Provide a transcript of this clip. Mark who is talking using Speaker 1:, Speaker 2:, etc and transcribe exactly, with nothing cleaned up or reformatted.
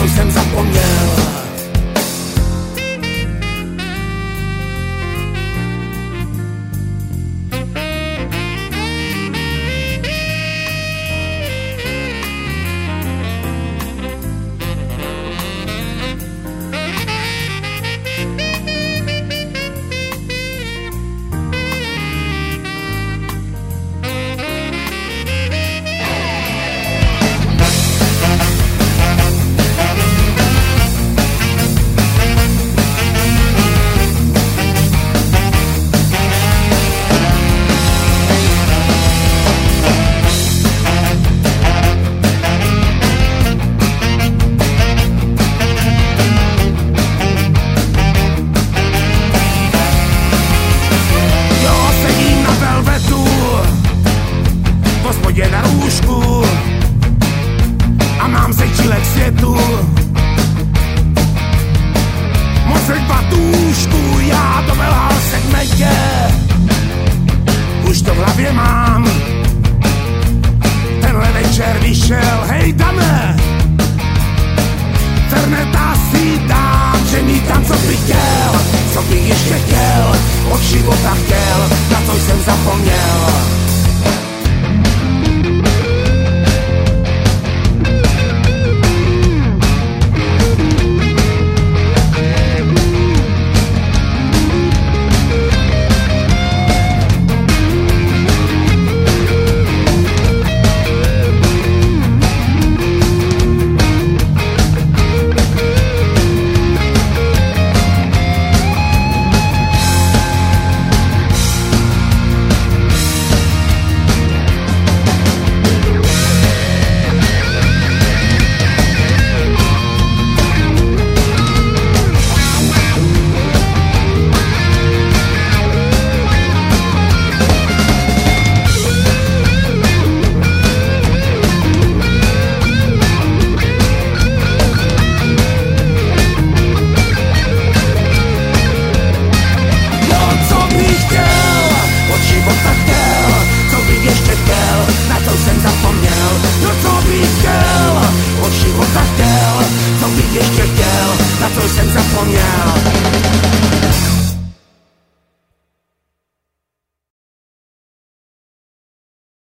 Speaker 1: co jsem zapomněl. Je na růžku a mám sejčílek světu, mocek batůžku, já to velhal segmentě, už to v hlavě mám. Tenhle večer vyšel, hej Dane, Ferneta si dám, že mi tam co bych chtěl, co bych ještě chtěl, od života chtěl, na co jsem zapomněl. Od života chtěl, co bych ještě chtěl, na co jsem zapomněl.